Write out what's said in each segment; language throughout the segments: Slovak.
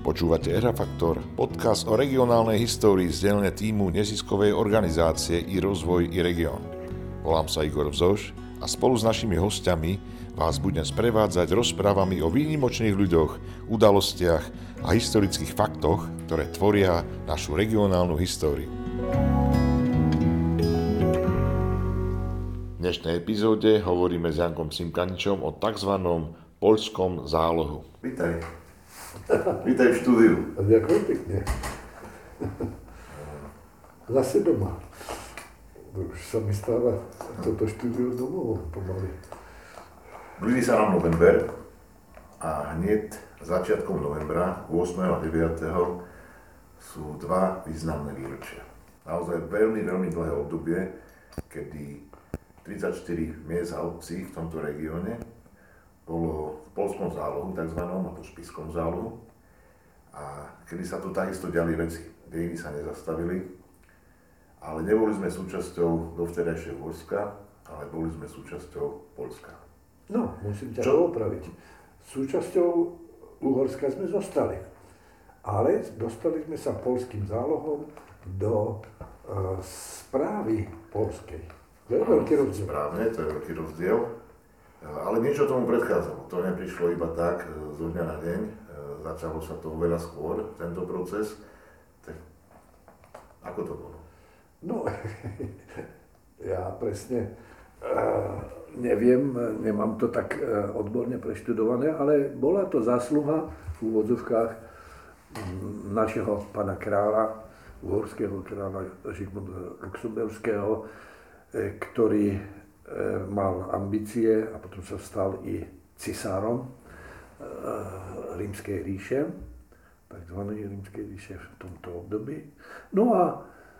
Počúvate Erafaktor, podcast o regionálnej histórii z dielne tímu neziskovej organizácie i rozvoj i región. Volám sa Igor Vzoš a spolu s našimi hostiami vás budem sprevádzať rozprávami o výnimočných ľuďoch, udalostiach a historických faktoch, ktoré tvoria našu regionálnu históriu. V dnešnej epizóde hovoríme s Jankom Cimkaničom o tzv. Poľskom zálohu. Vítaj. Vítaj v štúdiu. Ďakujem pekne. Zase doma. Už sa mi stáva toto štúdiu domovom pomaly. Blíži sa nám november a hneď začiatkom novembra, 8. a 9. sú dva významné výročia. Naozaj veľmi dlhé obdobie, kedy 34 miest a obcí v tomto regióne bolo v Poľskom zálohu, takzvanom, a po Spiskom zálohu. A kedy sa tu takisto diali veci, dejiny sa nezastavili, ale neboli sme súčasťou dovtedajšieho Uhorska, ale boli sme súčasťou Poľska. No, musím ťa opraviť. Súčasťou Uhorska sme zostali, ale dostali sme sa Poľským zálohom do správy poľskej. To je veľký rozdiel. Správne, to je veľký rozdiel. Ale niečo tomu predchádzalo. To neprišlo iba tak zo dňa na deň. Začalo sa to veľa skôr, tento proces. Tak ako to bolo? No, ja presne neviem, nemám to tak odborne preštudované, ale bola to zásluha v úvodzovkách našeho pána kráľa, uhorského kráľa Žigmunda Luxemburského, ktorý mal ambície a potom sa stal i cisárom Rímskej ríše, takzvanej Rímskej ríše v tomto období. No a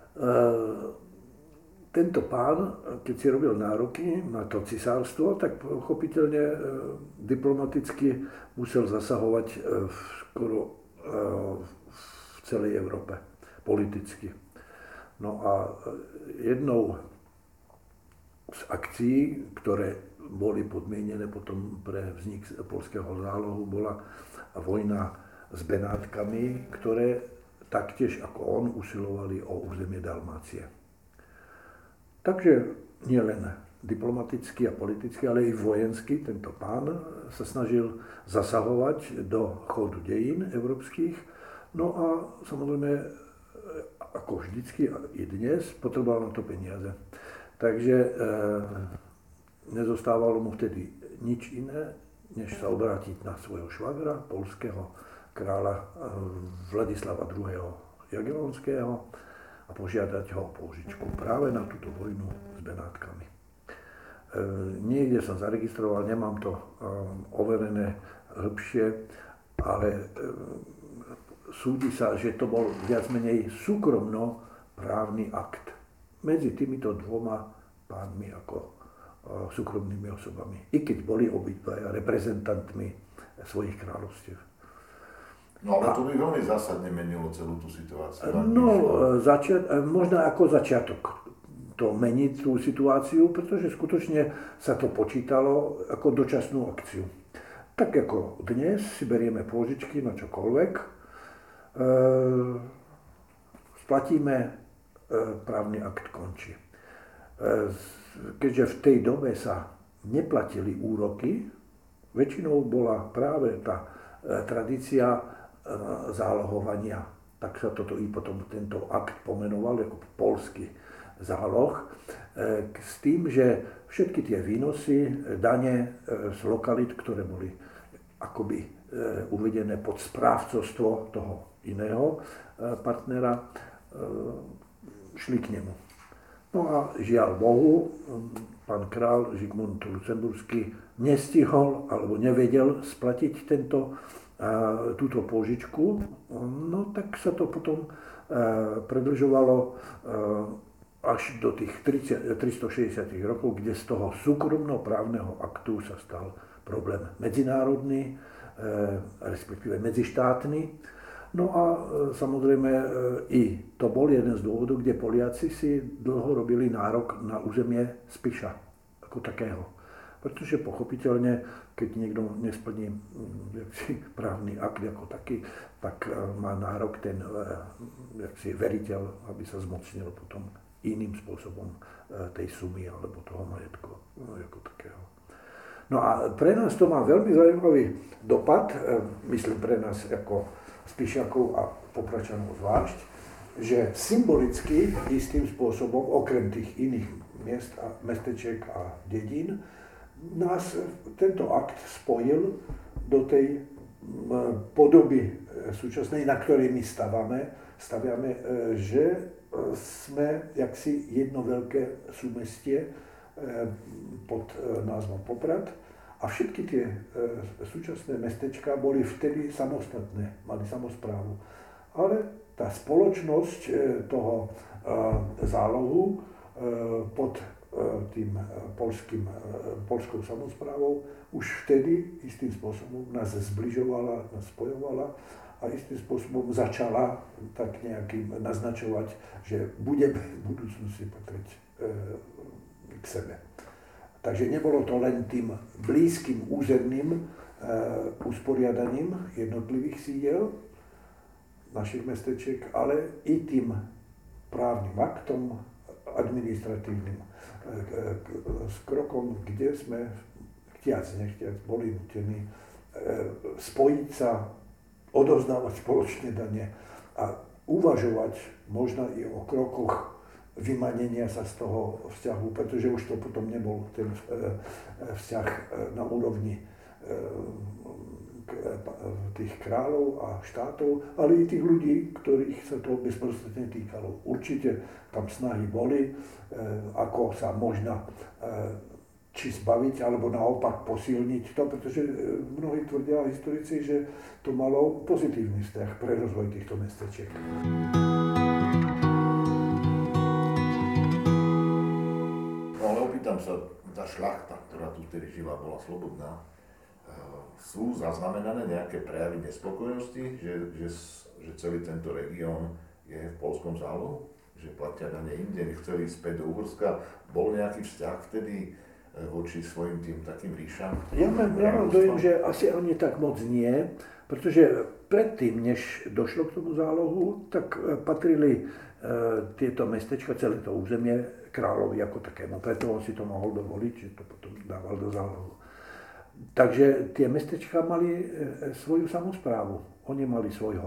tento pán, keď si robil nároky na to cisárstvo, tak pochopiteľne diplomaticky musel zasahovať skoro v celej Európe, politicky. No a jednou z akcií, ktoré boli podmienené potom pre vznik Poľského zálohu, bola vojna s Benátkami, ktoré taktiež ako on usilovali o územie Dalmácie. Takže nielen diplomaticky a politicky, ale i vojensky tento pán sa snažil zasahovať do chodu dejín európskych. No a samozrejme, ako vždycky i dnes, potreboval na to peniaze. Takže nezostávalo mu vtedy nič iné, než sa obrátiť na svojho švagra, poľského kráľa Vladislava II. Jagellonského a požiadať ho o pôžičku práve na túto vojnu s Benátkami. Niekde som zaregistroval, nemám to overené hĺbšie, ale súdi sa, že to bol viac menej súkromno-právny akt medzi týmito dvoma pánmi ako súkromnými osobami. I keď boli obidvaja reprezentantmi svojich kráľovstiev. No ale to by veľmi zásadne menilo celú tú situáciu. No, možno ako začiatok to mení tú situáciu, pretože skutočne sa to počítalo ako dočasnú akciu. Tak ako dnes si berieme pôžičky na čokoľvek, splatíme, právny akt končí. Keďže v tej dobe sa neplatili úroky, väčšinou bola práve tá tradícia zálohovania. Tak sa toto i potom tento akt pomenoval ako poľský záloh. S tým, že všetky tie výnosy, dane z lokalít, ktoré boli akoby uvedené pod správcovstvo toho iného partnera, šli k nemu. No a žiaľ Bohu, pán král Žigmund Luxemburský nestihol alebo nevedel splatiť túto pôžičku, no tak sa to potom predĺžovalo až do tých 360 rokov, kde z toho súkromno-právneho aktu sa stal problém medzinárodný, respektíve medzištátny. No a samozrejme i to bol jeden z dôvodov, kde Poliaci si dlho robili nárok na územie Spiša ako takého. Pretože pochopiteľne, keď niekto nesplní právny akt ako taký, tak má nárok ten veriteľ, aby sa zmocnil potom iným spôsobom tej sumy alebo toho majetku ako takého. No a pre nás to má veľmi zaujímavý dopad, myslím pre nás ako Spišiakov a Popračanov zvlášť, že symbolicky istým spôsobom, okrem tých iných miest a mestečiek a dedín, nás tento akt spojil do tej podoby súčasnej, na ktorej my staviame, že sme jaksi jedno veľké súmestie pod názvom Poprad a všetky tie súčasné mestečká boli vtedy samostatné, mali samosprávu. Ale tá spoločnosť toho zálohu pod tým poľskou samosprávou už vtedy istým spôsobom nás zbližovala, nás spojovala a istým spôsobom začala tak nejakým naznačovať, že budeme v budúcnosti patriť k sebe. Takže nebolo to len tým blízkym územným usporiadaním jednotlivých sídel našich mestečiek, ale i tým právnym aktom administratívnym s krokom, kde sme chtiac, nechtiac boli nutení spojiť sa, odovzdávať spoločne dane a uvažovať možno i o krokoch vymanenia sa z toho vzťahu, pretože už to potom nebol ten vzťah na úrovni tých kráľov a štátov, ale i tých ľudí, ktorých sa to bezprostredne týkalo. Určite tam snahy boli, ako sa možno či zbaviť, alebo naopak posilniť to, pretože mnohí tvrdia historici, že to malo pozitívny vzťah pre rozvoj týchto mestečiek. No ale opýtam sa, tá šľachta, ktorá tu vtedy žila, bola slobodná, sú zaznamenané nejaké prejavy nespokojnosti, že celý tento región je v poľskom zálohu? Že platia dane inde, nechceli späť do Uhorska? Bol nejaký vzťah vtedy voči svojim tým takým ríšam? Ja mám dojem, že asi ani tak moc nie, pretože predtým, než došlo k tomu zálohu, tak patrili tieto mestečka, celé to územie kráľovi ako takému. Preto on si to mohol dovoliť, že to potom dával do zálohu. Takže tie mestečka mali svoju samosprávu. Oni mali svojho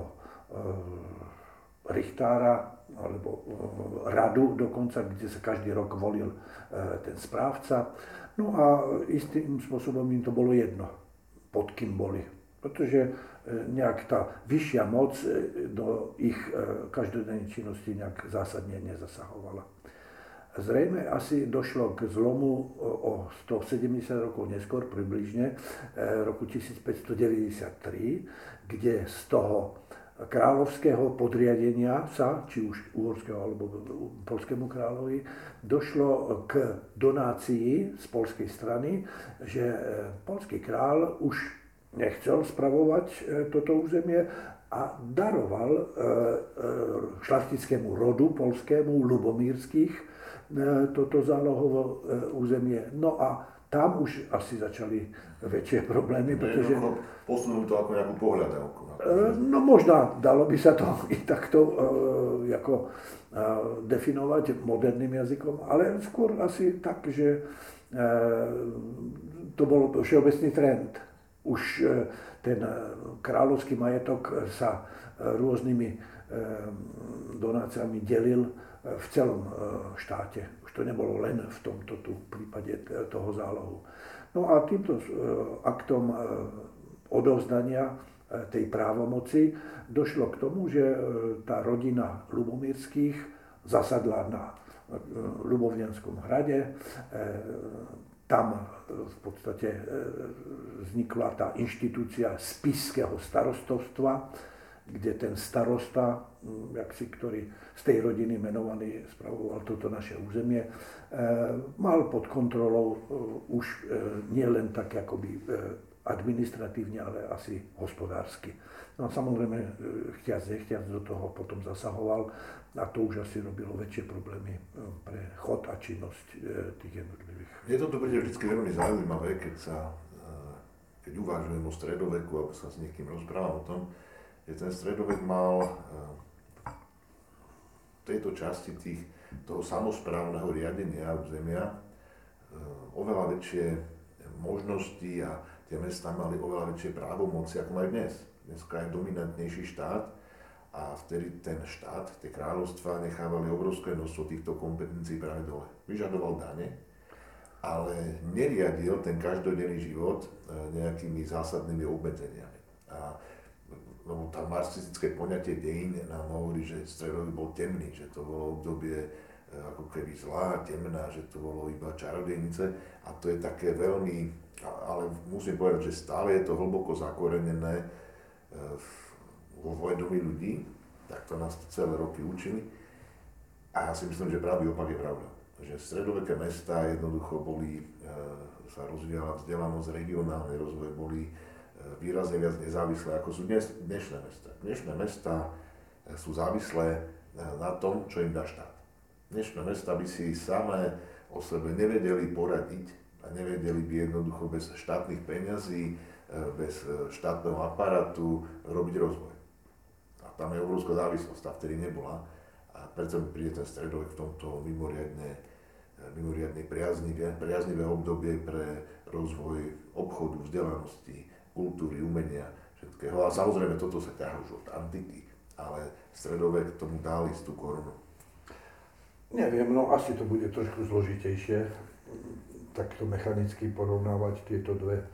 richtára alebo radu dokonca, kde sa každý rok volil ten správca. No a istým spôsobom im to bolo jedno, pod kým boli. Pretože nejak tá vyššia moc do ich každodennej činnosti nejak zásadne nezasahovala. Zrejme asi došlo k zlomu o 170 rokov neskôr, približne roku 1593, kde z toho kráľovského podriadenia sa, či už uhorského alebo poľskému kráľovi, došlo k donácii z poľskej strany, že poľský kráľ už nechcel spravovať toto územie a daroval šlachtickému rodu poľskému Ľubomírskych toto zálohovo územie. No a tam už asi začali väčšie problémy, pretože... Posunú to ako nejakú pohľadávku. No možno, dalo by sa to i takto definovať moderným jazykom, ale skôr asi tak, že to bol všeobecný trend. Už ten kráľovský majetok sa rôznymi donáciami delil v celom štáte. Už to nebolo len v tomto tu prípade toho zálohu. No a týmto aktom odovzdania tej právomoci došlo k tomu, že tá rodina Ľubomírskych zasadla na Ľubovňanskom hrade. Tam v podstate vznikla tá inštitúcia spišského starostovstva, kde ten starosta, ktorý z tej rodiny menovaný spravoval toto naše územie, mal pod kontrolou už nie len tak akoby administratívne, ale asi hospodársky. No a samozrejme, nechtiac do toho potom zasahoval a to už asi robilo väčšie problémy pre chod a činnosť tých jednotlivých. Je to príde vždy veľmi zaujímavé, keď uvažujem o stredoveku, alebo sa s niekým rozprávam o tom, že ten stredovek mal v tejto časti toho samosprávneho riadenia územia oveľa väčšie možnosti a tie mestá mali oveľa väčšie právomoci, ako majú dnes. Dneska je dominantnejší štát a vtedy ten štát, tie kráľovstvá nechávali obrovské množstvo týchto kompetencií práve dole. Vyžadoval dane, ale neriadil ten každodenný život nejakými zásadnými obmedzeniami. Lebo tá marxistické poňatie dejín nám hovorí, že stredovek bol temný, že to bolo obdobie ako keby zlá, temná, že to bolo iba čarodejnice a to je také veľmi, ale musím povedať, že stále je to hlboko zakorenené vo vedomí ľudí, tak to nás celé roky učili a ja si myslím, že pravý opak je pravda. Že stredoveké mestá jednoducho sa rozvíjala vzdelanosť, regionálny rozvoj, boli výrazne viac nezávislé, ako sú dnešné mestá. Dnešné mestá sú závislé na tom, čo im dá štát. Dnešné mestá by si samé o sebe nevedeli poradiť a nevedeli by jednoducho bez štátnych peňazí, bez štátneho aparátu robiť rozvoj. A tam je obrovská závislosť, tá vtedy nebola. A preto mi príde ten stredovek v tomto mimoriadne priaznivé obdobie pre rozvoj obchodu, vzdelanosti, kultúry, umenia, všetkého. A samozrejme toto sa ťahá už od antiky, ale stredovek tomu dal istú korunu. Neviem, no asi to bude trošku zložitejšie, takto mechanicky porovnávať tieto dve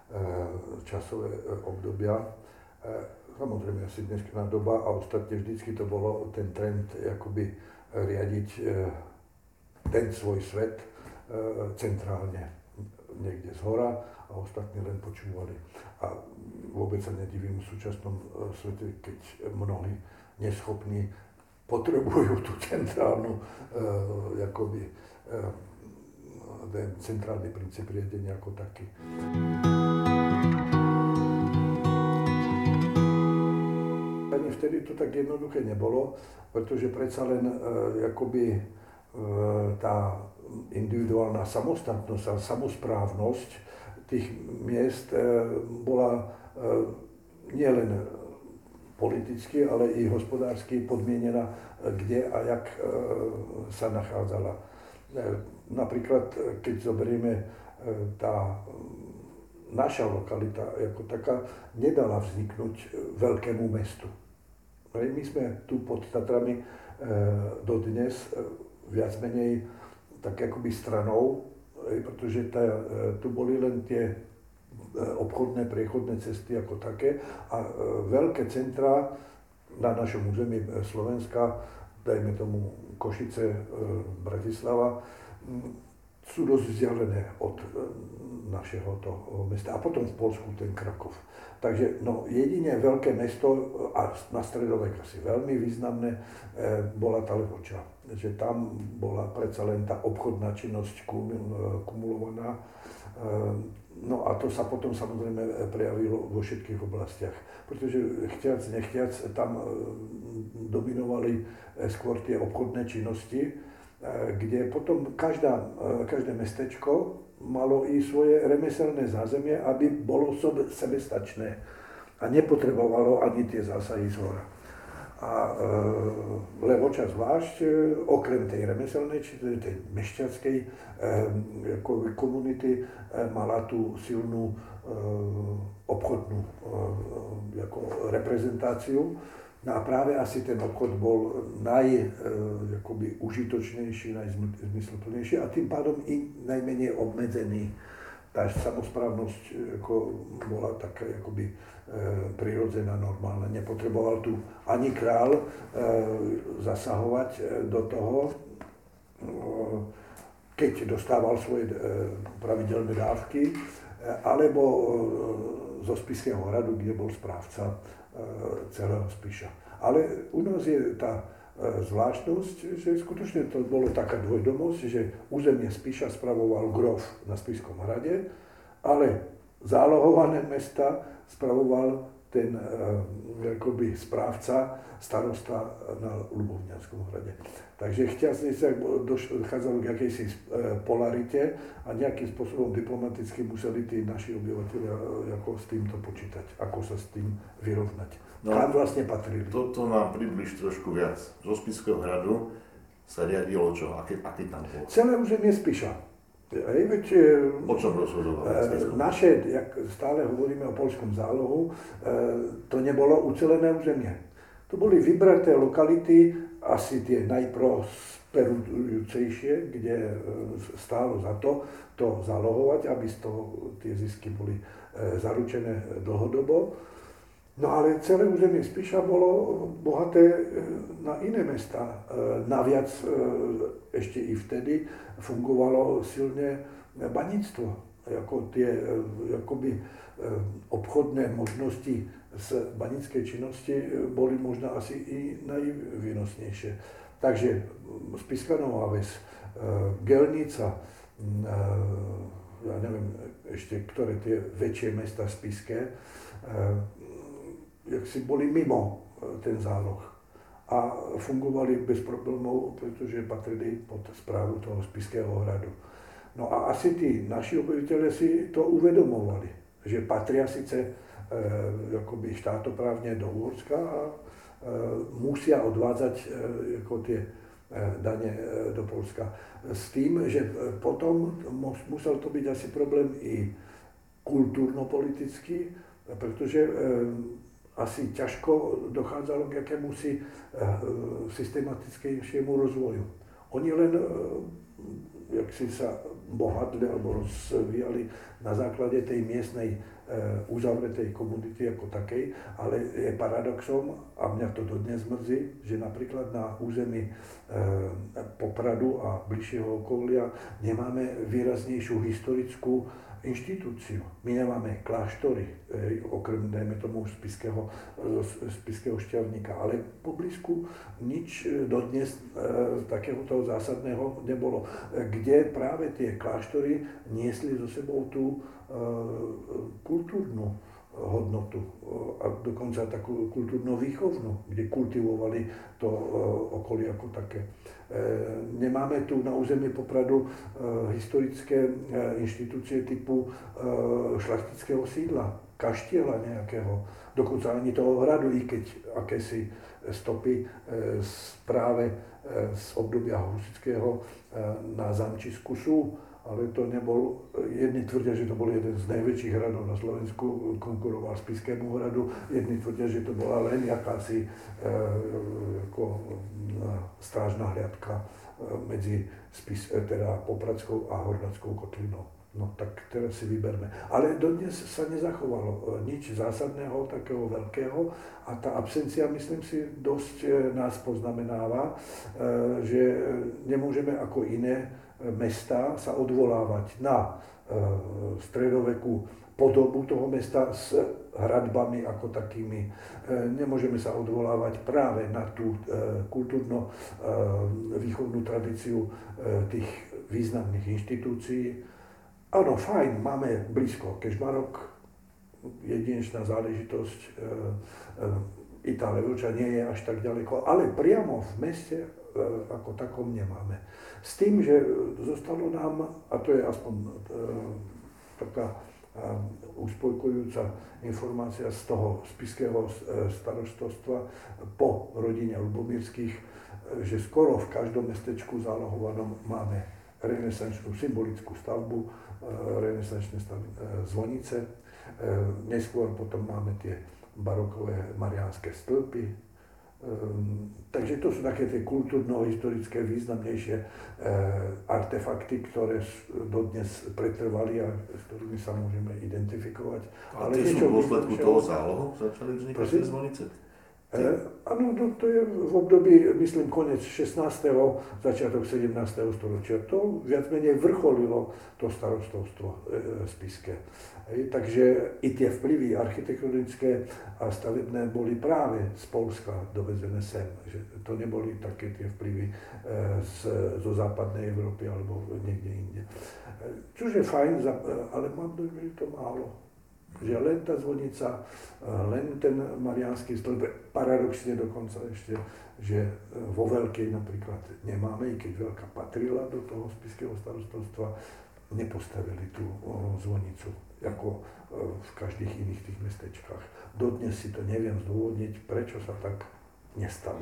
časové obdobia. Samozrejme asi dnešná doba a ostatne vždycky to bolo ten trend akoby riadiť ten svoj svet centrálne niekde zhora a ostatní len počúvali. A vôbec sa nedivím v súčasnom svete, keď mnohí neschopní potrebujú tú centrálnu, ten centrálny princíp riadenia ako taký. Ani vtedy to tak jednoduché nebolo, pretože predsa len tá individuálna samostatnosť a samosprávnosť tých miest bola nielen politicky, ale i hospodársky podmienená, kde a jak sa nachádzala. Napríklad, keď zoberieme, tá naša lokalita ako taká nedala vzniknúť veľkému mestu. My sme tu pod Tatrami dodnes viac menej tak akoby stranou, pretože tu boli len tie obchodné, priechodné cesty ako také a veľké centrá na našom území Slovenska, dajme tomu Košice, Bratislava, sú dosť vzdialené od našeho toho mesta. A potom v Poľsku ten Krakov. Takže jedine veľké mesto, a na stredovek asi veľmi významné, bola tá Levoča. Že tam bola predsa len tá obchodná činnosť kumulovaná. No a to sa potom samozrejme prejavilo vo všetkých oblastiach. Pretože chtiac, nechtiac, tam dominovali skôr tie obchodné činnosti, kde potom každé mestečko malo i svoje remeselné zázemie, aby bolo sebestačné a nepotrebovalo ani tie zásahy zhora. A Levoča zvlášť, okrem tej remeselnej, či tej mešťanskej komunity, mala tú silnú obchodnú reprezentáciu. No a práve asi ten obchod bol užitočnejší, najzmysluplnejší a tým pádom i najmenej obmedzený. Tá samosprávnosť bola taká prirodzená, normálna. Nepotreboval tu ani kráľ zasahovať do toho, keď dostával svoje pravidelné dávky, alebo zo Spišského hradu, kde bol správca celého Spiša. Ale u nás je tá zvláštnosť, že skutočne to bolo taká dvojdomosť, že územie Spiša spravoval grof na Spišskom hrade, ale zálohované mesta spravoval ten akoby správca starosta na Ľubovňanskom hrade. Takže chťasne sa dochádzalo k akejsi polarite a nejakým spôsobom diplomaticky museli tí naši obyvateľia ako s týmto počítať, ako sa s tým vyrovnať. No, kam vlastne patrili. Toto nám približ trošku viac. Zo Spišského hradu sa riadilo čo? Aký tam bol? Celé územie Spiša. Veď, o čom rozhodoval? Naše, jak stále hovoríme o poľskom zálohu, to nebolo ucelené územie. To boli vybraté lokality, asi tie najprosperujúcejšie, kde stálo za to zálohovať, aby z toho tie zisky boli zaručené dlhodobo. No ale celé územie Spiša bolo bohaté na iné mestá. Naviac ešte i vtedy fungovalo silne baníctvo. Ako tie akoby obchodné možnosti z baníckej činnosti boli možno asi i najvýnosnejšie. Takže Spišská Nová Ves, Gelnica, ja neviem ešte, ktoré tie väčšie mesta spišské, jak si boli mimo ten záloh a fungovali bez problémov, pretože patrili pod správu toho Spišského hradu. No a asi tí naši obyvateľe si to uvedomovali, že patria síce akoby štátoprávne do Uhorska a musia odvádzať ako tie dane do Poľska. S tým, že potom musel to byť asi problém i kultúrno-politický, pretože asi ťažko dochádzalo k akémusi systematickejšiemu rozvoju. Oni len, jak si sa bohatli alebo rozvíjali na základe tej miestnej uzavretej komunity ako takej, ale je paradoxom, a mňa to dodnes mrzí, že napríklad na území Popradu a bližšieho okolia nemáme výraznejšiu historickú inštitúciu. My nemáme kláštory, okrem, dajme tomu, Spišského Šťavníka, ale po blízku nič dodnes takéhoto zásadného nebolo, kde práve tie kláštory niesli so sebou tú kultúrnu hodnotu a dokonca takú kultúrno-výchovnú, kde kultivovali to okolie ako také. Nemáme tu na území Popradu historické inštitúcie typu šlachtického sídla, kaštieľa nejakého, dokonca ani toho hradu, i keď akési stopy práve z obdobia husického na zamčisku sú. Ale to nebol, jedni tvrdia, že to bol jeden z najväčších hradov na Slovensku, konkuroval Spišskému hradu, jedni tvrdia, že to bola len jakási strážna hliadka medzi Popradskou a Hornáckou kotlinou. No tak teraz si vyberme. Ale dodnes sa nezachovalo nič zásadného, takého veľkého a tá absencia, myslím si, dosť nás poznamenáva, že nemôžeme ako iné mesta sa odvolávať na stredovekú podobu toho mesta s hradbami ako takými. Nemôžeme sa odvolávať práve na tú kultúrno-výchovnú tradíciu tých významných inštitúcií. Áno, fajn, máme blízko Kežmarok, jedinečná záležitosť, Itália Vlča nie je až tak ďaleko, ale priamo v meste ako takom nemáme. S tým, že zostalo nám, a to je aspoň taká uspokojujúca informácia z toho spišského starostovstva po rodine Ľubomírskych, že skoro v každom mestečku zálohovanom máme renesančnú symbolickú stavbu, renesančné zvonice. Neskôr potom máme tie barokové mariánske stĺpy. Takže to sú také tie kultúrno-historické významnejšie artefakty, ktoré dodnes pretrvali a s ktorými sa môžeme identifikovať. Ale tie sú v dôsledku toho zálohu začali vznikať tie zvonice? Áno, to je v období, myslím, koniec 16. začiatok 17. storočia. To viac menej vrcholilo to starostovstvo spišské. Takže i tie vplyvy architektonické a stavebné boli práve z Poľska dovezené sem. Že to neboli také tie vplyvy zo západnej Európy alebo niekde inde. Čož je fajn, ale mám dojem, že to málo. Že len tá zvonica, len ten mariánsky stĺp, paradoxne dokonca ešte, že vo Veľkej napríklad nemáme, i keď Veľká patrila do toho spišského starostovstva, nepostavili tú zvonicu, ako v každých iných tých mestečkách. Dodnes si to neviem zdôvodniť, prečo sa tak nestalo.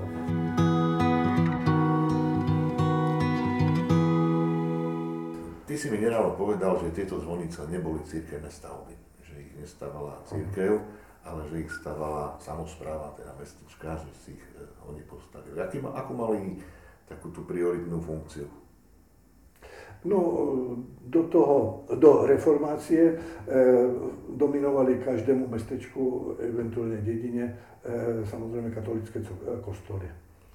Ty si mi nedávno povedal, že tieto zvonice neboli cirkevné stavby, že ich nestavala cirkev, ale že ich stavala samospráva, teda mestečka, že si ich oni postavili. Akú mali takú tú prioritnú funkciu? No, do reformácie dominovali každému mestečku, eventuálne dedine, samozrejme katolícke kostoly.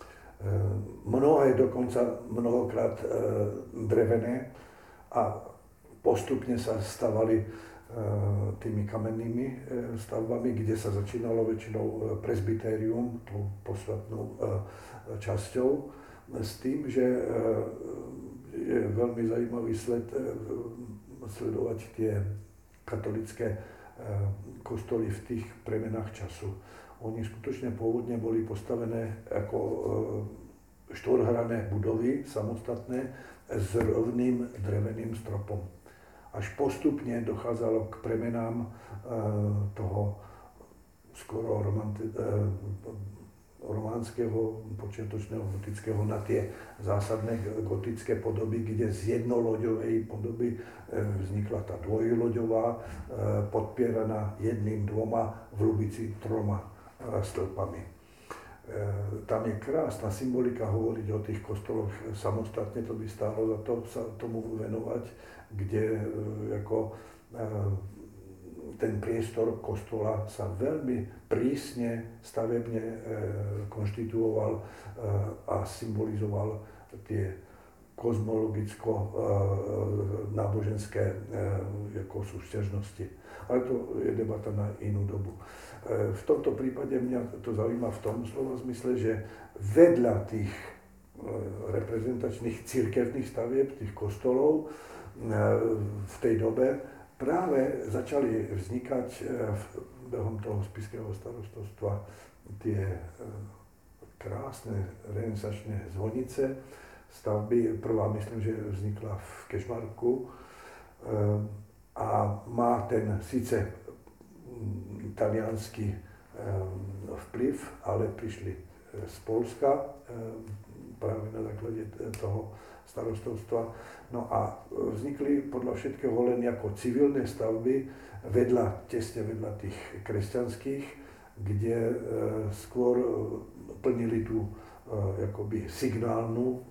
Mnohokrát drevené a postupne sa stavali tými kamennými stavbami, kde sa začínalo väčšinou presbytérium, tou posvätnou časťou, s tým, že je veľmi zaujímavý sledovať tie katolické kostoly v tých premenách času. Oni skutočne pôvodne boli postavené ako štvorhrané budovy, samostatné, s rovným dreveným stropom. Až postupne dochádzalo k premenám toho skoro románskeho, počiatočného gotického na tie zásadné gotické podoby, kde z jednoloďovej podoby vznikla tá dvojloďová, podpieraná jedným, dvoma, v Lubici 3 stĺpami. Tam je krásna symbolika hovoriť o tých kostoloch samostatne, to by stálo za to sa tomu venovať, kde ako ten priestor kostola sa veľmi prísne stavebne konštituoval a symbolizoval tie kozmologicko-náboženské súťažnosti. Ale to je debata na inú dobu. V tomto prípade mňa to zaujíma v tom slova zmysle, že vedľa tých reprezentačných cirkevných stavieb, tých kostolov v tej dobe práve začali vznikať behom toho spišského starostovstva tie krásne renesančné zvonice, stavby. Prvá, myslím, že vznikla v Kežmarku a má ten síce taliansky vplyv, ale prišli z Poľska práve na základe toho starostovstva. No a vznikli podľa všetkého len ako civilné stavby tesne vedľa tých kresťanských, kde skôr plnili tú akoby signálnu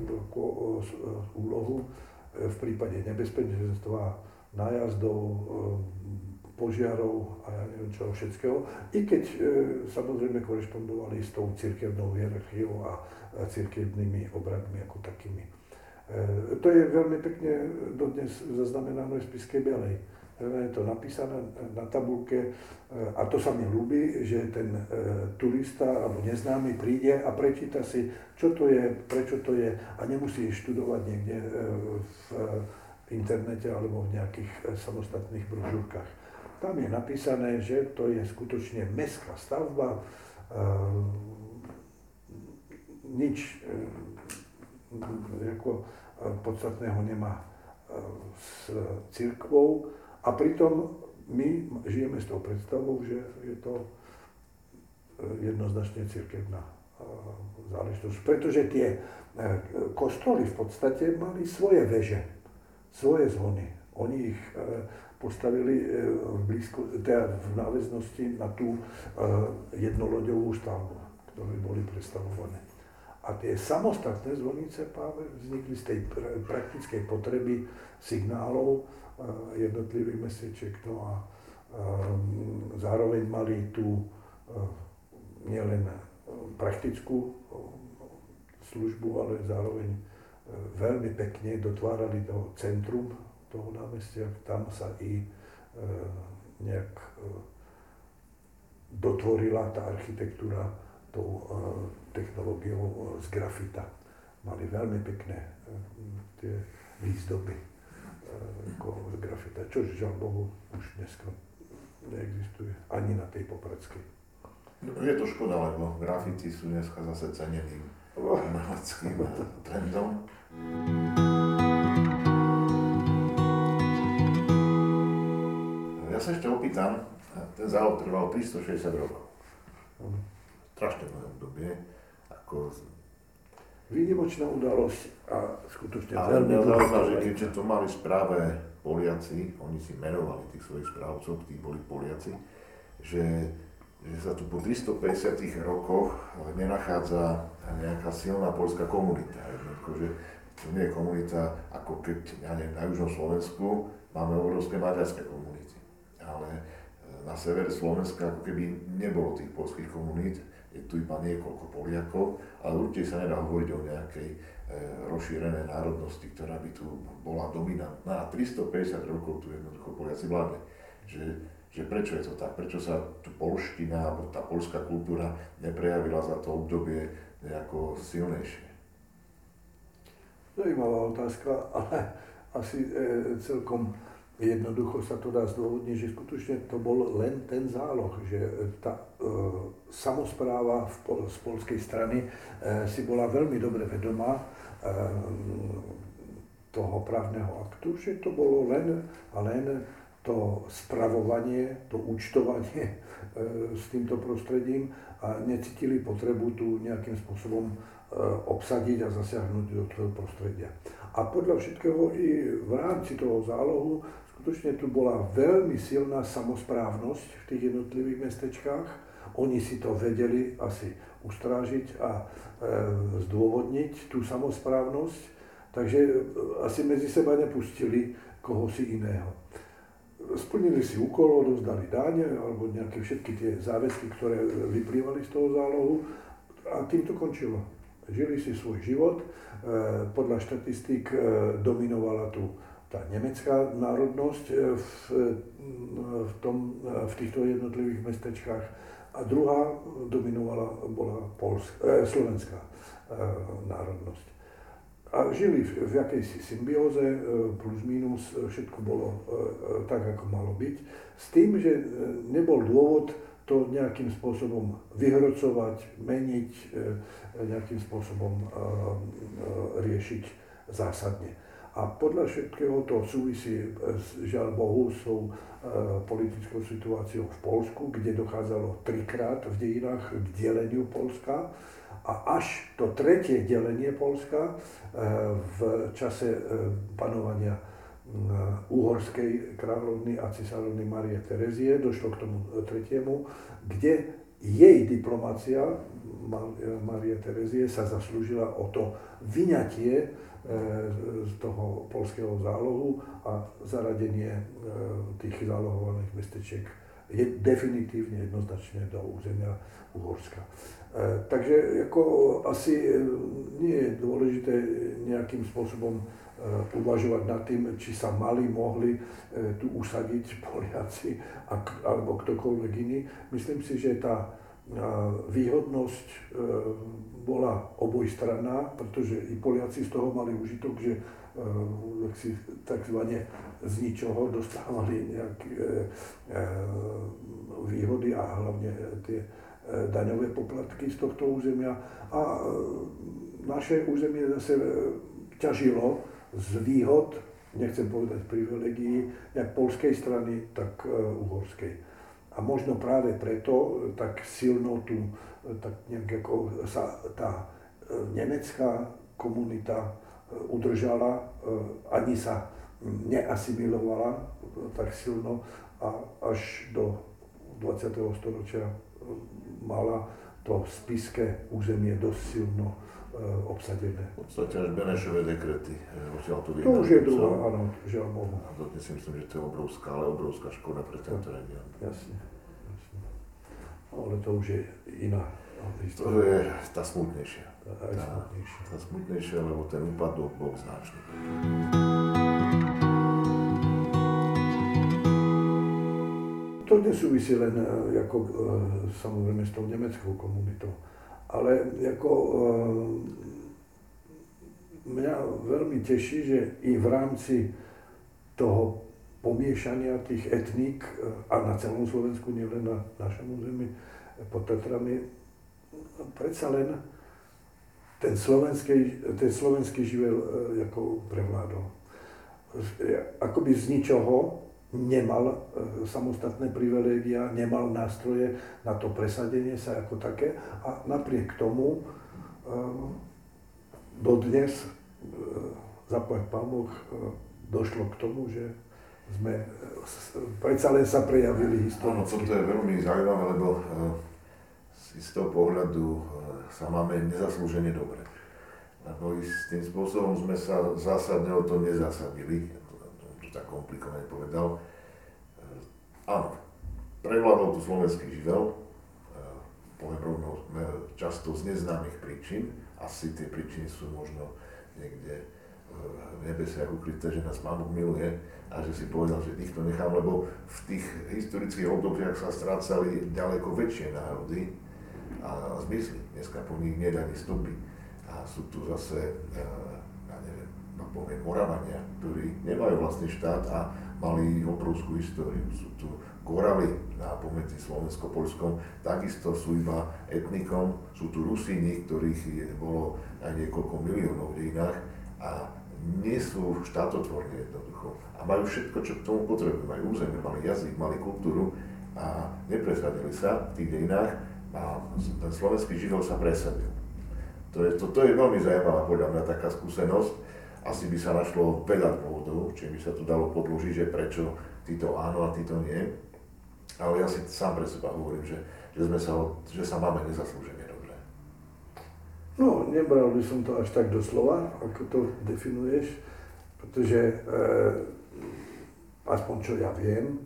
úlohu v prípade nebezpečenstva, nájazdov, požiarov a ja neviem čoho všetkého, i keď samozrejme korešpondovali s tou cirkevnou hierarchiou a cirkevnými obradmi ako takými. To je veľmi pekne dodnes zaznamenané v Spišskej Belej. Je to napísané na tabulke a to sa mi ľúbi, že ten turista alebo neznámy príde a prečíta si, čo to je, prečo to je a nemusí študovať niekde v internete alebo v nejakých samostatných brožúrkach. Tam je napísané, že to je skutočne mestská stavba, nič podstatného nemá s cirkvou a pritom my žijeme s tou predstavou, že je to jednoznačne cirkevná záležitosť. Pretože tie kostoly v podstate mali svoje veže, svoje zvony. Oni ich postavili v náväznosti na tú jednoloďovú stavbu, ktoré boli predstavované. A tie samostatné zvonice práve vznikli z tej praktickej potreby signálov jednotlivých mestečiek. No a zároveň mali tú nielen praktickú službu, ale zároveň veľmi pekne dotvárali to centrum toho námestia. Tam sa i nejak dotvorila tá architektúra tou technológiou z grafita. Mali veľmi pekné tie výzdoby z grafita, čo žiaľ Bohu už dneska ani na tej Popradskej. No, je to škoda, lebo grafiti sú dneska zase ceneným umeleckým trendom. Ja sa ešte opýtam, ten záloh trval 360 rokov. Strašne dlhé obdobie. Výnimočná udalosť a skutočne ale veľmi zaujímavé, že keďže to mali v správe Poliaci, oni si menovali tých svojich správcov, tí boli Poliaci, že sa tu po 350 rokoch nenachádza nejaká silná poľská komunita. Jednoducho, že to nie je komunita, ako keď na južnom Slovensku máme obrovské maďarské komunity. Ale na severe Slovenska ako keby nebolo tých poľských komunít, je tu iba niekoľko Poliakov, ale určite sa nedá hovoriť o nejakej rozšírenej národnosti, ktorá by tu bola dominantná. 350 rokov tu jednoducho Poliaci vládli. Že prečo je to tak? Prečo sa tu poľština alebo tá poľská kultúra neprejavila za to obdobie nejako silnejšie? Zajímavá otázka, ale asi celkom jednoducho sa to dá zdôvodniť, že skutočne to bol len ten záloh, že tá samospráva z poľskej strany si bola veľmi dobre vedomá toho právneho aktu, že to bolo len to spravovanie, to účtovanie s týmto prostredím a necítili potrebu tu nejakým spôsobom obsadiť a zasiahnuť do toho prostredia. A podľa všetkého i v rámci toho zálohu skutočne tu bola veľmi silná samosprávnosť v tých jednotlivých mestečkách. Oni si to vedeli asi ustrážiť a zdôvodniť tú samosprávnosť, takže asi medzi seba nepustili kohosi iného. Splnili si úkol, odovzdali dáne alebo nejaké všetky tie záväzky, ktoré vyplývali z toho zálohu a tým to končilo. Žili si svoj život, podľa štatistík dominovala tu tá nemecká národnosť v týchto jednotlivých mestečkách a druhá bola slovenská národnosť. A žili v jakejsi symbióze, plus minus, všetko bolo tak, ako malo byť, s tým, že nebol dôvod to nejakým spôsobom vyhrocovať, meniť, nejakým spôsobom riešiť zásadne. A podľa všetkého to súvisí, žiaľ Bohu, s tou politickou situáciou v Poľsku, kde dochádzalo 3-krát v dejinách k deleniu Poľska. A až to tretie delenie Poľska v čase panovania uhorskej kráľovny a cisárovny Márie Terezie došlo k tomu tretiemu, kde jej diplomácia Márie Terezie sa zaslúžila o to vyňatie z toho poľského zálohu a zaradenie tých zálohovaných mestečiek je definitívne jednoznačne do územia Uhorska. Takže ako asi nie je dôležité nejakým spôsobom uvažovať nad tým, či sa mohli tu usadiť Poliaci alebo ktokoľvek iný. Myslím si, že tá výhodnosť bola obojstranná, pretože i Poliaci z toho mali užitok, že si takzvané z ničoho dostávali nejaké výhody a hlavne tie daňové poplatky z tohto územia. A naše územie zase ťažilo z výhod, nechcem povedať privilegií, jak poľskej strany, tak uhorskej. A možno práve preto tak silno tu tak nejak ako sa tá nemecká komunita udržala, ani sa neasimilovala tak silno a až do 20. storočia mala to spišské územie dosť silno obsadené. V podstate až Benešové dekrety. To už je druhá, áno, žiaľ Bohu. A to si myslím, že to je obrovská škoda pre tento región. Jasne. Ale to už je iná To história. je tá smutnejšia. Tá smutnejšia, lebo ten úpadok bol značný. To nesúvisí len samozrejme s tou nemeckou komunitou, ale mňa veľmi teší, že i v rámci toho pomiešania tých etník a na celom Slovensku, nielen na našom území pod Tatrami, predsa len ten slovenský živel ako prevládol. Akoby z ničoho nemal samostatné privilégia, nemal nástroje na to presadenie sa ako také a napriek tomu dodnes, zaplať Pán Boh, došlo k tomu, že sme predsa len sa prejavili historicky. Áno, toto je veľmi zaujímavé, lebo z istého pohľadu sa máme nezaslúžene dobre. Lebo istým spôsobom sme sa zásadne o to nezasadili, to tak komplikovane povedal. Áno, prevládol tu slovenský živel, poviem rovno často z neznámych príčin, asi tie príčiny sú možno niekde v nebesiach ukryté, že nás Pán Boh miluje a že si povedal, že týchto nechám, lebo v tých historických obdobiach sa strácali ďaleko väčšie národy a zmysly. Dneska po nich nedá ani stopy. A sú tu zase, ja neviem, poviem, Moravania, ktorí nemajú vlastný štát a mali obrovskú históriu. Sú tu Goravy na pomedzi Slovensko-Poľskom, takisto sú iba etnikom, sú tu Rusíni, ktorých bolo aj niekoľko miliónov v dejinách a nie sú štátotvorní jednoducho. A majú všetko, čo k tomu potrebujú. Majú územie, mali jazyk, mali kultúru a nepresadili sa v tých dejinách a ten slovenský živel sa presadil. To je veľmi zaujímavá podľa mňa taká skúsenosť. Asi by sa našlo veľa dôvodov, či by sa to dalo podložiť, že prečo títo áno a títo nie. Ale ja si sám pre seba hovorím, že sa máme nezaslúžene dobre. No, nebral by som to až tak doslova, ako to definuješ, pretože aspoň čo ja viem,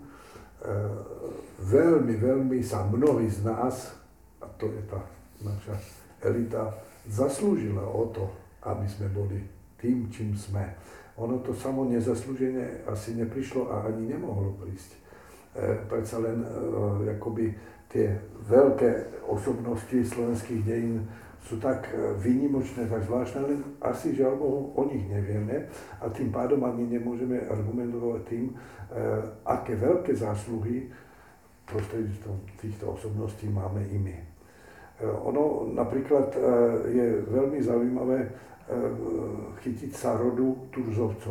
veľmi sa mnohí z nás, a to je tá naša elita, zaslúžila o to, aby sme boli tým, čím sme. Ono to samo nezaslúžene asi neprišlo a ani nemohlo prísť. Predsa len akoby tie veľké osobnosti slovenských dejín sú tak výnimočné, tak zvláštne, len asi žiaľ Bohu o nich nevieme a tým pádom ani nemôžeme argumentovať tým, aké veľké zásluhy prostredníctvom týchto osobností máme i my. Ono napríklad je veľmi zaujímavé chytiť sa rodu Turzovcov.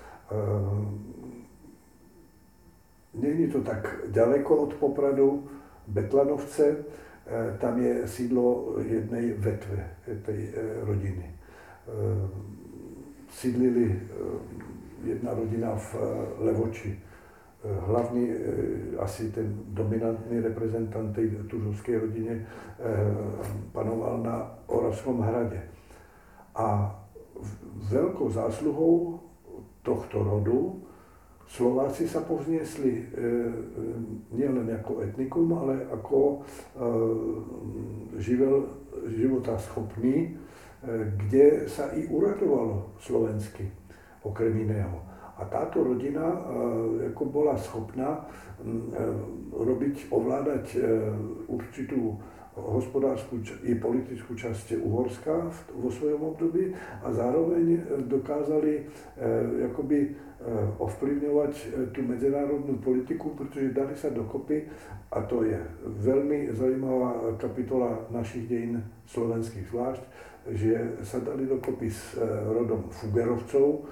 Nie je to tak ďaleko od Popradu, Betlanovce, tam je sídlo jednej vetve tej rodiny. Sídlili jedna rodina v Levoči. Hlavný, asi ten dominantný reprezentant tej turzovskej rodine panoval na Oravskom hrade. A veľkou zásluhou tohto rodu Slováci sa povzniesli nielen ako etnikum, ale ako života schopný, kde sa i uradovalo slovensky, okrem iného. A táto rodina ako bola schopná ovládať určitú hospodárskú i politickú časť Uhorska vo svojom období a zároveň dokázali akoby ovplyvňovať tú medzinárodnú politiku, pretože dali sa dokopy, a to je veľmi zaujímavá kapitola našich dejín slovenských zvlášť, že sa dali dokopy s rodom Fuggerovcov,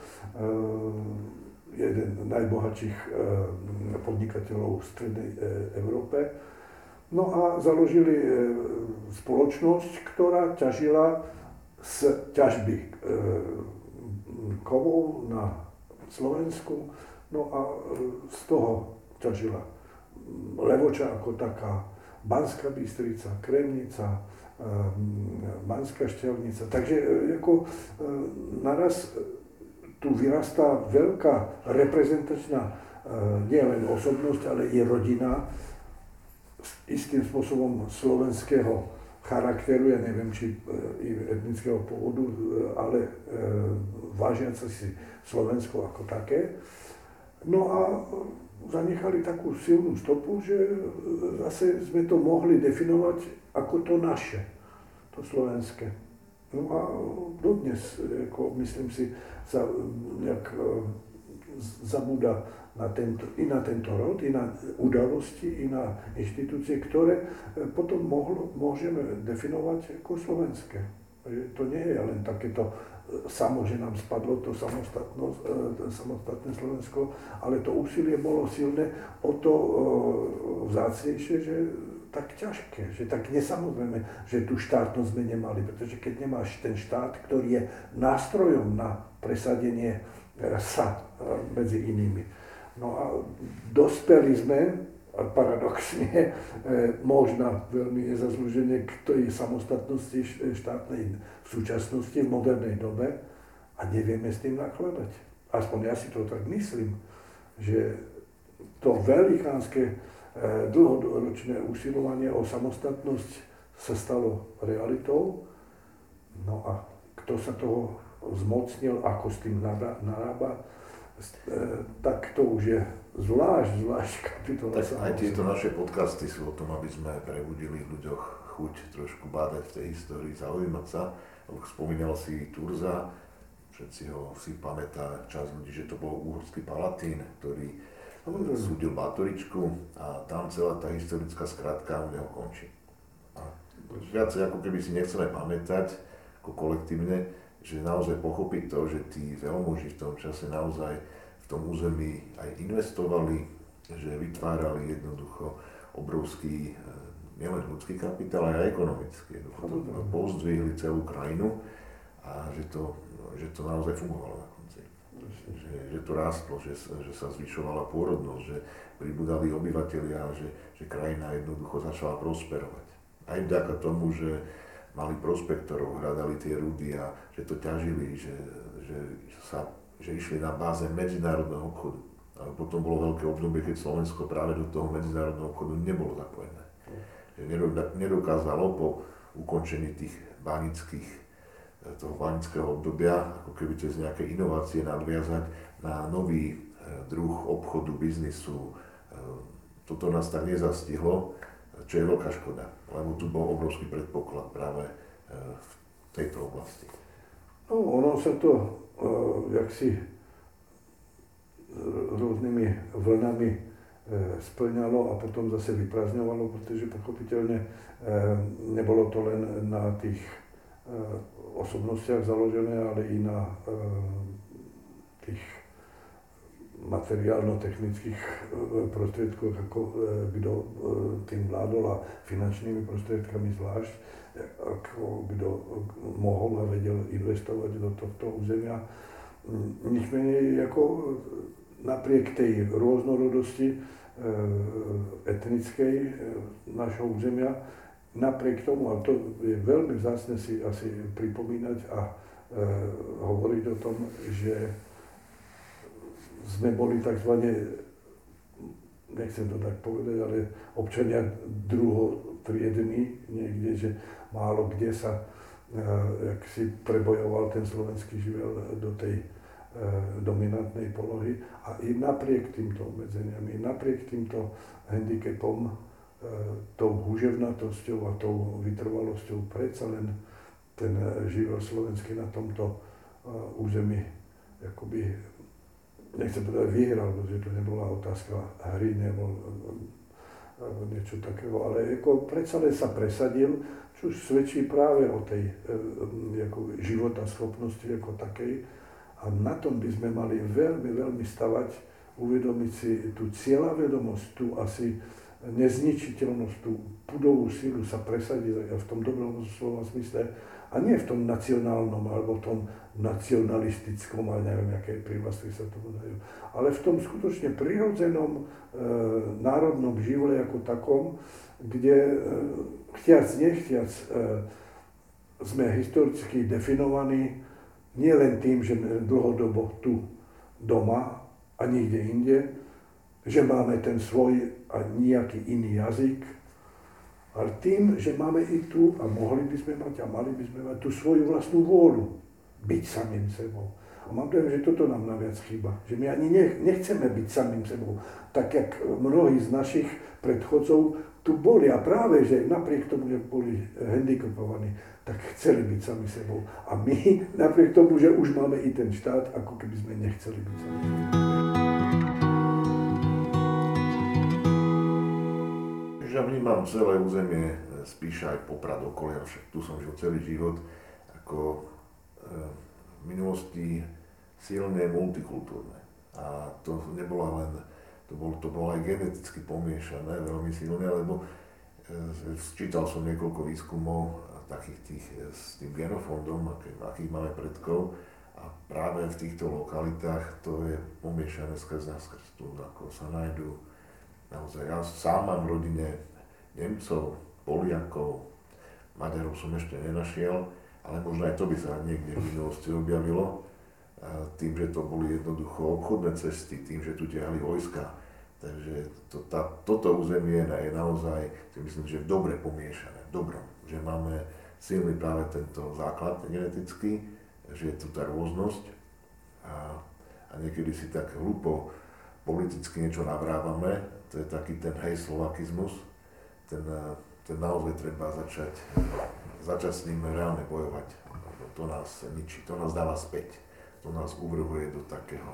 jeden z najbohatších podnikateľov v strednej Európe. No a založili spoločnosť, ktorá ťažila z ťažby kovov na Slovensku, no a z toho ťažila Levoča ako taká, Banská Bystrica, Kremnica, Banská Štiavnica. Takže ako naraz tu vyrastá veľká reprezentačná nielen osobnosť, ale i rodina istým spôsobom slovenského charakteru, ja neviem, či i etnického pôvodu, ale vážiaca si Slovensko ako také. No a zanechali takú silnú stopu, že zase sme to mohli definovať ako to naše, to slovenské. No a dodnes, ako myslím si, sa nejak zabúda i na tento rod, i na udalosti, i na inštitúcie, ktoré potom môžeme definovať ako slovenské. To nie je len takéto samo, že nám spadlo to samostatné Slovensko, ale to úsilie bolo silné, o to vzácnejšie, že tak ťažké, že tak nesamotné, že tú štátnosť sme nemali, pretože keď nemáš ten štát, ktorý je nástrojom na presadenie sa medzi inými. No a dospeli sme, paradoxne, možno veľmi nezaslúžene k tej samostatnosti štátnej v súčasnosti, v modernej dobe a nevieme s tým nakladať. Aspoň ja si to tak myslím, že to velikánske dlhoročné usilovanie o samostatnosť sa stalo realitou. No a kto sa toho zmocnil, ako s tým narába, tak to už je zvlášť kapitola. Tak aj tieto naše podcasty sú o tom, aby sme prebudili v ľuďoch chuť trošku bádať v tej histórii, zaujímať sa. Spomínal si Turza, všetci ho si pamätá časť ľudí, že to bol uhorský palatín, ktorý súdil Bátoričku a tam celá tá historická skratka u neho končí. A viacej ako keby si nechceme pamätať ako kolektívne, že naozaj pochopiť to, že tí veľmoži v tom čase naozaj v tom území aj investovali, že vytvárali jednoducho obrovský nielen ľudský kapitál, aj ekonomický. Pozdvihli celú krajinu a že to naozaj fungovalo na konci. Že to rástlo, že sa zvyšovala pôrodnosť, že pribudali obyvatelia, že krajina jednoducho začala prosperovať. Aj vďaka tomu, že mali prospektorov, hľadali tie rudy a že to ťažili, že išli na báze medzinárodného obchodu. A potom bolo veľké obdobie, keď Slovensko práve do toho medzinárodného obchodu nebolo zapojené. Že nedokázalo po ukončení toho banického obdobia, ako keby cez nejaké inovácie nadviazať na nový druh obchodu, biznisu. Toto nás tak nezastihlo, čo je veľká škoda, lebo tu bol obrovský predpoklad práve v tejto oblasti. No, ono sa to jaksi rôznymi vlnami splňalo a potom zase vyprázdňovalo, pretože pochopiteľne nebolo to len na tých osobnostiach založené, ale i na tých materiálno-technických prostriedkoch, ako kto tým vládol a finančnými prostriedkami zvlášť, ako kto mohol a vedel investovať do tohto územia. Nič menej ako napriek tej rôznorodosti etnickej našho územia, napriek tomu, a to je veľmi vzácne si asi pripomínať a hovoriť o tom, že sme boli takzvané, nechcem to tak povedať, ale občania druhotriedni niekde, že málo kde sa jak si prebojoval ten slovenský živel do tej dominantnej polohy. A i napriek týmto obmedzeniam, i napriek týmto handicapom, tou huževnatosťou a tou vytrvalosťou predsa len ten živel slovenský na tomto území akoby, nechcem povedať vyhral, že to nebola otázka hry, nebo niečo takého, ale ako predsa len sa presadil, čo už svedčí práve o tej životaschopnosti ako takej. A na tom by sme mali veľmi, veľmi stavať, uvedomiť si tú cieľavedomosť, tú asi nezničiteľnosť, tú pudovú silu sa presadiť v tom dobrom slova smysle a nie v tom nacionálnom alebo v tom nacionalistickom, ale neviem, aké prívlastky sa tomu dajú, ale v tom skutočne prirodzenom národnom živle ako takom, kde chtiac, nechtiac sme historicky definovaní nie len tým, že sme dlhodobo tu doma a nikde inde, že máme ten svoj a nejaký iný jazyk, ale tým, že máme i tu a mohli by sme mať a mali by sme mať tú svoju vlastnú vôľu byť samým sebou. A mám dojem, že toto nám naviac chýba. Že my ani nechceme byť samým sebou, tak jak mnohí z našich predchodcov tu boli. A práve, že napriek tomu, že boli handicapovaní, tak chceli byť sami sebou. A my napriek tomu, že už máme i ten štát, ako keby sme nechceli byť sami sebou. ja vnímam celé územie, spíš aj Poprad okolia, však tu som žil celý život, ako v minulosti silne multikultúrne. A to nebola len, to bolo aj geneticky pomiešané veľmi silne, lebo čítal som niekoľko výskumov takých tých s tým genofondom, akých máme predkov, a práve v týchto lokalitách to je pomiešané skrz nás, tu ako sa nájdú naozaj. Ja sám mám v rodine Nemcov, Poliakov, Maďarov som ešte nenašiel, ale možno aj to by sa niekde v minulosti objavilo, tým, že to boli jednoducho obchodné cesty, tým, že tu ťahali vojska. Takže toto územie je naozaj, si myslím, že dobre pomiešané, dobrom, že máme silný práve tento základ genetický, že je tu tá rôznosť a niekedy si tak hlúpo politicky niečo navrávame, to je taký ten slovakizmus, ten naozaj treba začať s ním reálne bojovať. To nás ničí, to nás dáva späť, to nás uvrhuje do takého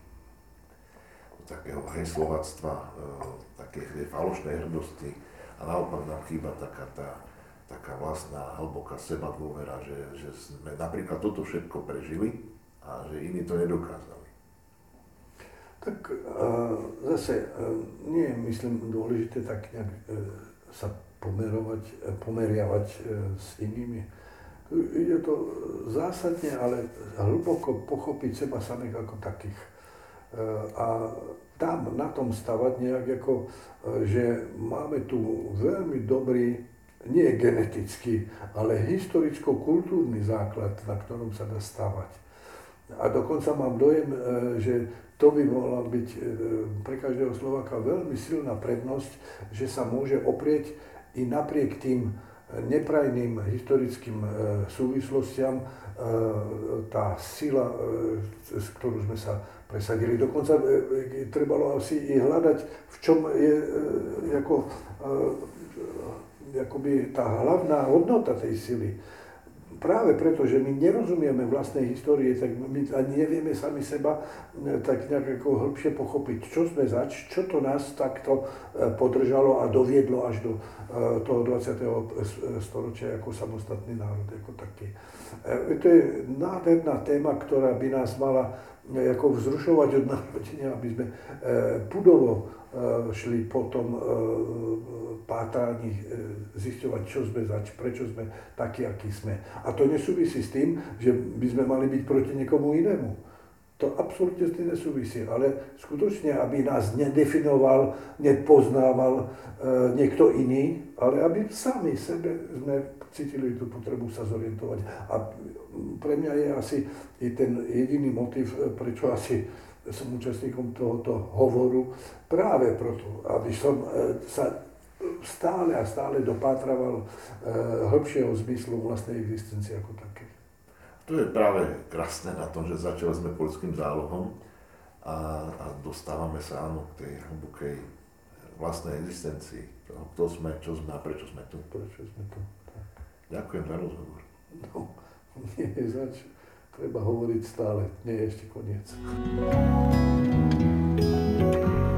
heslovactva, takej falošnej hrdosti a naopak nám chýba taká vlastná hlboká sebadôvera, že sme napríklad toto všetko prežili a že iní to nedokázali. Tak zase nie je, myslím, dôležité tak nejak sa pomeriavať s inými. Je to zásadne, ale hlboko pochopiť seba samých ako takých. A tam na tom stavať nejak ako, že máme tu veľmi dobrý, nie genetický, ale historicko-kultúrny základ, na ktorom sa dá stavať. A dokonca mám dojem, že to by mohla byť pre každého Slováka veľmi silná prednosť, že sa môže oprieť i napriek tým neprajným historickým súvislostiam tá sila, s ktorú sme sa presadili. Dokonca trebalo asi i hľadať, v čom je akoby tá hlavná hodnota tej sily. Práve preto, že my nerozumieme vlastnej histórie, tak my ani nevieme sami seba tak nejak ako hĺbšie pochopiť, čo sme zač, čo to nás takto podržalo a doviedlo až do toho 20. storočia ako samostatný národ, ako taký. To je nádherná téma, ktorá by nás mala ako vzrušovať od narodenia, aby sme pudovo šli po tom pátraní zisťovať, čo sme zač, prečo sme takí, akí sme. A to nesúvisí s tým, že by sme mali byť proti niekomu inému. To absolútne s tým nesúvisí, ale skutočne, aby nás nedefinoval, nepoznával niekto iný, ale aby sami sebe sme cítili tú potrebu sa zorientovať. A pre mňa je asi i ten jediný motiv, prečo asi som účastníkom tohoto hovoru, práve preto, aby som sa stále a stále dopátraval hĺbšieho zmyslu vlastnej existencie ako také. To je práve krásne na tom, že začali sme poľským zálohom a dostávame sa áno k tej hlbokej vlastnej existencii. Kto sme, čo sme a prečo sme tu. Prečo sme tu. Tak. Ďakujem za rozhovor. No, nie je zač. Treba hovoriť stále. Nie je ešte koniec.